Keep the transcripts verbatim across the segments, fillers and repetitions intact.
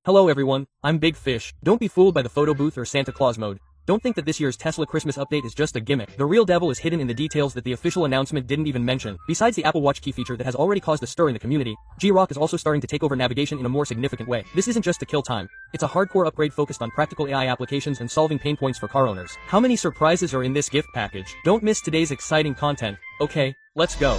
Hello everyone, I'm Big Fish. Don't be fooled by the photo booth or Santa Claus mode. Don't think that this year's Tesla Christmas update is just a gimmick. The real devil is hidden in the details that the official announcement didn't even mention. Besides the Apple Watch key feature that has already caused a stir in the community, G-Rock is also starting to take over navigation in a more significant way. This isn't just to kill time. It's a hardcore upgrade focused on practical A I applications and solving pain points for car owners. How many surprises are in this gift package? Don't miss today's exciting content. Okay, let's go.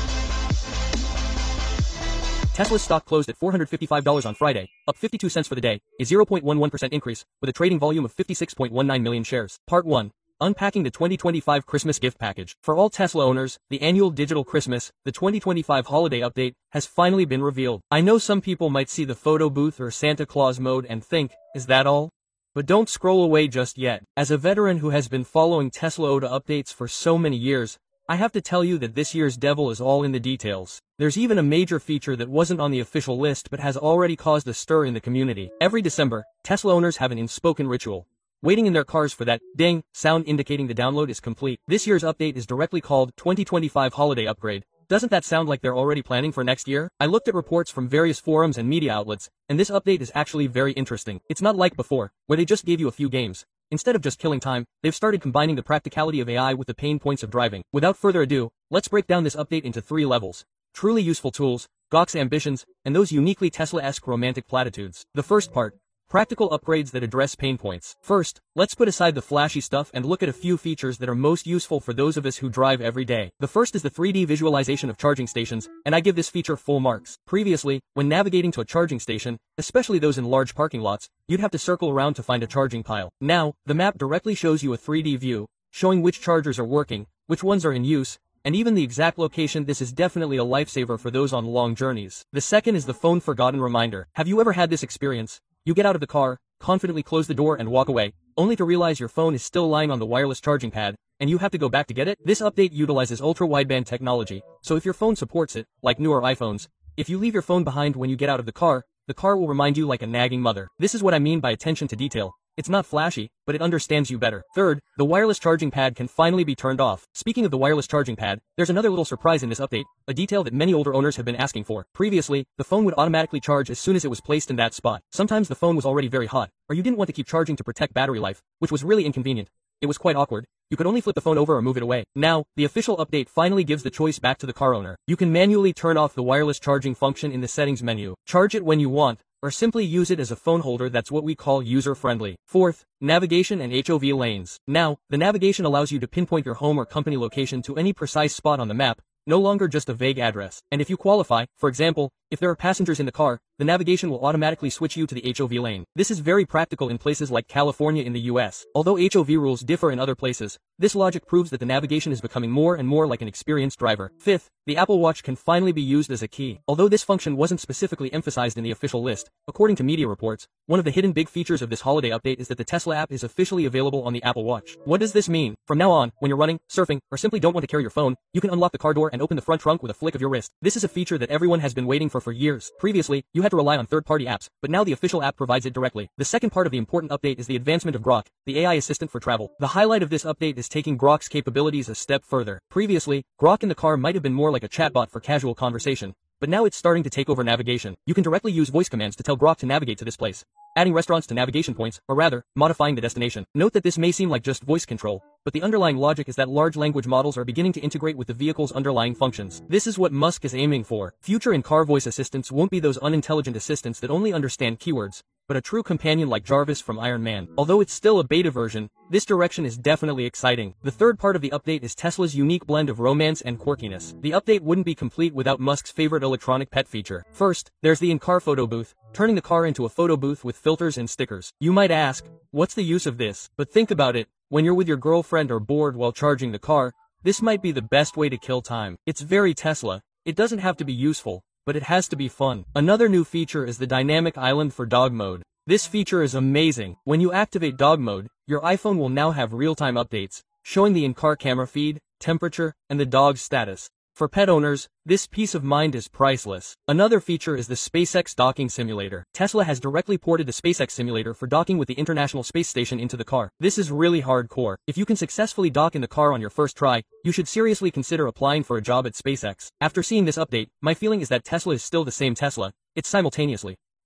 Tesla's stock closed at four hundred fifty-five dollars on Friday, up fifty-two cents for the day, a zero point one one percent increase, with a trading volume of fifty-six point one nine million shares. Part one. Unpacking the twenty twenty-five Christmas gift package. For all Tesla owners, the annual digital Christmas, the twenty twenty-five holiday update, has finally been revealed. I know some people might see the photo booth or Santa Claus mode and think, is that all? But don't scroll away just yet. As a veteran who has been following Tesla O T A updates for so many years, I have to tell you that this year's devil is all in the details. There's even a major feature that wasn't on the official list but has already caused a stir in the community. Every December, Tesla owners have an unspoken ritual, waiting in their cars for that ding sound indicating the download is complete. This year's update is directly called twenty twenty-five Holiday Upgrade. Doesn't that sound like they're already planning for next year? I looked at reports from various forums and media outlets, and this update is actually very interesting. It's not like before, where they just gave you a few games. Instead of just killing time, they've started combining the practicality of A I with the pain points of driving. Without further ado, let's break down this update into three levels. Truly useful tools, Gawk's ambitions, and those uniquely Tesla-esque romantic platitudes. The first part. Practical upgrades that address pain points. First, let's put aside the flashy stuff and look at a few features that are most useful for those of us who drive every day. The first is the three D visualization of charging stations, and I give this feature full marks. Previously, when navigating to a charging station, especially those in large parking lots, you'd have to circle around to find a charging pile. Now, the map directly shows you a three D view, showing which chargers are working, which ones are in use, and even the exact location. This is definitely a lifesaver for those on long journeys. The second is the phone forgotten reminder. Have you ever had this experience? You get out of the car, confidently close the door and walk away, only to realize your phone is still lying on the wireless charging pad, and you have to go back to get it? This update utilizes ultra-wideband technology, so if your phone supports it, like newer iPhones, if you leave your phone behind when you get out of the car, the car will remind you like a nagging mother. This is what I mean by attention to detail. It's not flashy, but it understands you better. Third, the wireless charging pad can finally be turned off. Speaking of the wireless charging pad, there's another little surprise in this update, a detail that many older owners have been asking for. Previously, the phone would automatically charge as soon as it was placed in that spot. Sometimes the phone was already very hot, or you didn't want to keep charging to protect battery life, which was really inconvenient. It was quite awkward. You could only flip the phone over or move it away. Now, the official update finally gives the choice back to the car owner. You can manually turn off the wireless charging function in the settings menu, charge it when you want, or simply use it as a phone holder. That's what we call user-friendly. Fourth, navigation and H O V lanes. Now, the navigation allows you to pinpoint your home or company location to any precise spot on the map, no longer just a vague address. And if you qualify, for example, if there are passengers in the car, the navigation will automatically switch you to the H O V lane. This is very practical in places like California in the U S. Although H O V rules differ in other places, this logic proves that the navigation is becoming more and more like an experienced driver. Fifth, the Apple Watch can finally be used as a key. Although this function wasn't specifically emphasized in the official list, according to media reports, one of the hidden big features of this holiday update is that the Tesla app is officially available on the Apple Watch. What does this mean? From now on, when you're running, surfing, or simply don't want to carry your phone, you can unlock the car door and open the front trunk with a flick of your wrist. This is a feature that everyone has been waiting for for years. Previously, you had to rely on third-party apps, but now the official app provides it directly. The second part of the important update is the advancement of Grok, the A I assistant for travel. The highlight of this update is taking Grok's capabilities a step further. Previously, Grok in the car might have been more like a chatbot for casual conversation, but now it's starting to take over navigation. You can directly use voice commands to tell Grok to navigate to this place, adding restaurants to navigation points, or rather, modifying the destination. Note that this may seem like just voice control, but the underlying logic is that large language models are beginning to integrate with the vehicle's underlying functions. This is what Musk is aiming for. Future in-car voice assistants won't be those unintelligent assistants that only understand keywords, but a true companion like Jarvis from Iron Man. Although it's still a beta version, this direction is definitely exciting. The third part of the update is Tesla's unique blend of romance and quirkiness. The update wouldn't be complete without Musk's favorite electronic pet feature. First, there's the in-car photo booth, turning the car into a photo booth with filters and stickers. You might ask, what's the use of this? But think about it, when you're with your girlfriend or bored while charging the car, this might be the best way to kill time. It's very Tesla. It doesn't have to be useful, but it has to be fun. Another new feature is the dynamic island for dog mode. This feature is amazing. When you activate dog mode, your iPhone will now have real-time updates, showing the in-car camera feed, temperature, and the dog's status. For pet owners, this peace of mind is priceless. Another feature is the SpaceX docking simulator. Tesla has directly ported the SpaceX simulator for docking with the International Space Station into the car. This is really hardcore. If you can successfully dock in the car on your first try, you should seriously consider applying for a job at SpaceX. After seeing this update, my feeling is that Tesla is still the same Tesla. It's simultaneously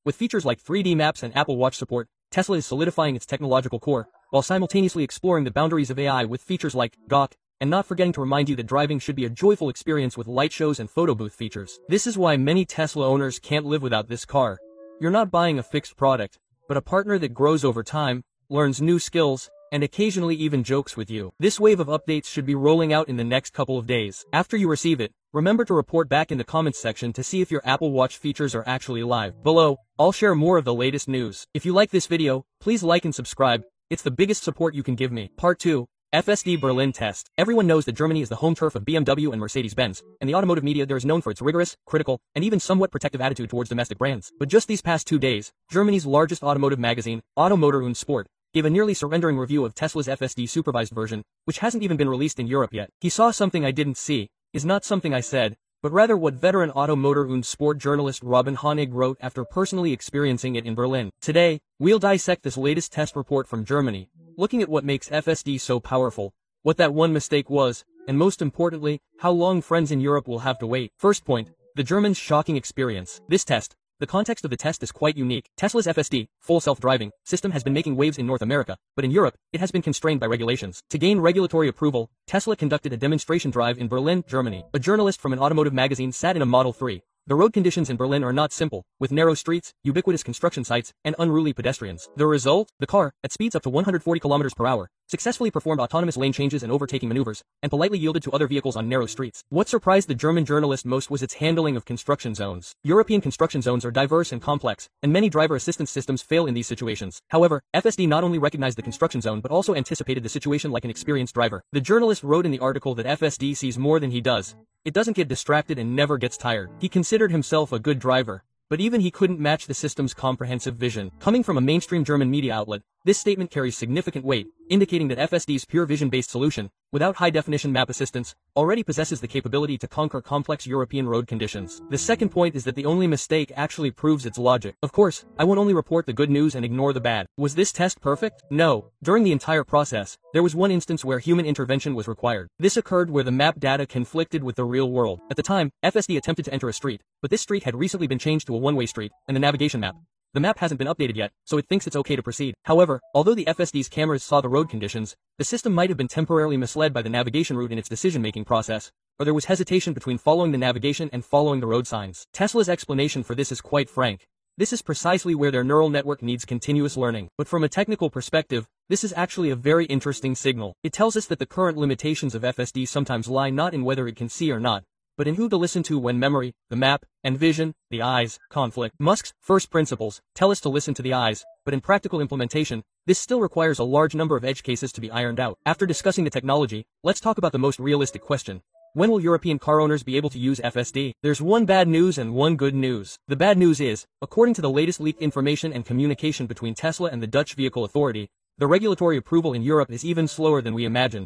With features like three D maps and Apple Watch support, Tesla is solidifying its technological core, while simultaneously exploring the boundaries of A I with features like G O C, and not forgetting to remind you that driving should be a joyful experience with light shows and photo booth features. This is why many Tesla owners can't live without this car. You're not buying a fixed product, but a partner that grows over time, learns new skills, and occasionally even jokes with you. This wave of updates should be rolling out in the next couple of days. After you receive it, remember to report back in the comments section to see if your Apple Watch features are actually live. Below, I'll share more of the latest news. If you like this video, please like and subscribe. It's the biggest support you can give me. Part two. F S D Berlin Test. Everyone knows that Germany is the home turf of B M W and Mercedes-Benz, and the automotive media there is known for its rigorous, critical, and even somewhat protective attitude towards domestic brands. But just these past two days, Germany's largest automotive magazine, Automotor und Sport, gave a nearly surrendering review of Tesla's F S D supervised version, which hasn't even been released in Europe yet. He saw something I didn't see, is not something I said, but rather what veteran Automotor und Sport journalist Robin Honig wrote after personally experiencing it in Berlin. Today, we'll dissect this latest test report from Germany, looking at what makes F S D so powerful, what that one mistake was, and most importantly, how long friends in Europe will have to wait. First point, the Germans' shocking experience. This test, the context of the test is quite unique. Tesla's F S D, full self-driving, system has been making waves in North America, but in Europe, it has been constrained by regulations. To gain regulatory approval, Tesla conducted a demonstration drive in Berlin, Germany. A journalist from an automotive magazine sat in a Model three. The road conditions in Berlin are not simple, with narrow streets, ubiquitous construction sites, and unruly pedestrians. The result? The car, at speeds up to one hundred forty kilometers per hour, successfully performed autonomous lane changes and overtaking maneuvers, and politely yielded to other vehicles on narrow streets. What surprised the German journalist most was its handling of construction zones. European construction zones are diverse and complex, and many driver assistance systems fail in these situations. However, F S D not only recognized the construction zone but also anticipated the situation like an experienced driver. The journalist wrote in the article that F S D sees more than he does. It doesn't get distracted and never gets tired. He considered himself a good driver, but even he couldn't match the system's comprehensive vision. Coming from a mainstream German media outlet, this statement carries significant weight, indicating that F S D's pure vision-based solution, without high-definition map assistance, already possesses the capability to conquer complex European road conditions. The second point is that the only mistake actually proves its logic. Of course, I won't only report the good news and ignore the bad. Was this test perfect? No. During the entire process, there was one instance where human intervention was required. This occurred where the map data conflicted with the real world. At the time, F S D attempted to enter a street, but this street had recently been changed to a one-way street, and the navigation map, the map hasn't been updated yet, so it thinks it's okay to proceed. However, although the F S D's cameras saw the road conditions, the system might have been temporarily misled by the navigation route in its decision-making process, or there was hesitation between following the navigation and following the road signs. Tesla's explanation for this is quite frank. This is precisely where their neural network needs continuous learning. But from a technical perspective, this is actually a very interesting signal. It tells us that the current limitations of F S D sometimes lie not in whether it can see or not, but in who to listen to when memory, the map, and vision, the eyes, conflict. Musk's first principles tell us to listen to the eyes, but in practical implementation, this still requires a large number of edge cases to be ironed out. After discussing the technology, let's talk about the most realistic question. When will European car owners be able to use F S D? There's one bad news and one good news. The bad news is, according to the latest leaked information and communication between Tesla and the Dutch Vehicle Authority, the regulatory approval in Europe is even slower than we imagined.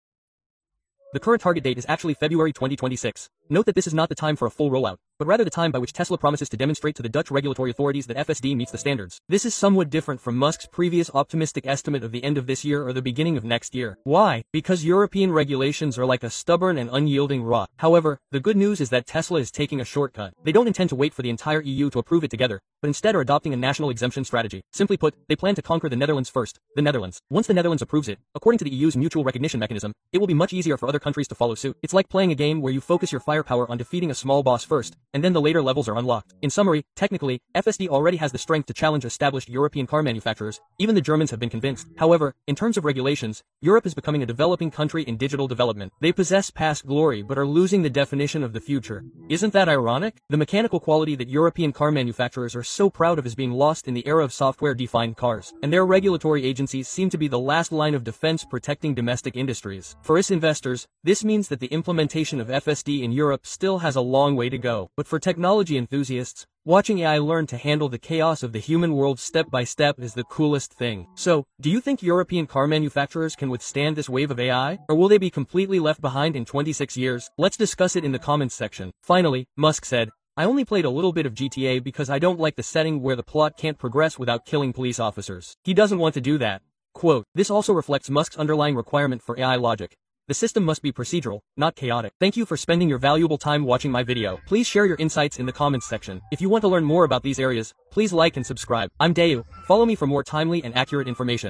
The current target date is actually February twenty twenty-six. Note that this is not the time for a full rollout, but rather the time by which Tesla promises to demonstrate to the Dutch regulatory authorities that F S D meets the standards. This is somewhat different from Musk's previous optimistic estimate of the end of this year or the beginning of next year. Why? Because European regulations are like a stubborn and unyielding rock. However, the good news is that Tesla is taking a shortcut. They don't intend to wait for the entire E U to approve it together, but instead are adopting a national exemption strategy. Simply put, they plan to conquer the Netherlands first, the Netherlands. Once the Netherlands approves it, according to the E U's mutual recognition mechanism, it will be much easier for other countries to follow suit. It's like playing a game where you focus your firepower on defeating a small boss first, and then the later levels are unlocked. In summary, technically, F S D already has the strength to challenge established European car manufacturers. Even the Germans have been convinced. However, in terms of regulations, Europe is becoming a developing country in digital development. They possess past glory but are losing the definition of the future. Isn't that ironic? The mechanical quality that European car manufacturers are so proud of is being lost in the era of software-defined cars, and their regulatory agencies seem to be the last line of defense protecting domestic industries. For us investors, this means that the implementation of F S D in Europe still has a long way to go. But for technology enthusiasts, watching A I learn to handle the chaos of the human world step by step is the coolest thing. So, do you think European car manufacturers can withstand this wave of A I? Or will they be completely left behind in twenty-six years? Let's discuss it in the comments section. Finally, Musk said, I only played a little bit of G T A because I don't like the setting where the plot can't progress without killing police officers. He doesn't want to do that. Quote, this also reflects Musk's underlying requirement for A I logic. The system must be procedural, not chaotic. Thank you for spending your valuable time watching my video. Please share your insights in the comments section. If you want to learn more about these areas, please like and subscribe. I'm Dayu. Follow me for more timely and accurate information.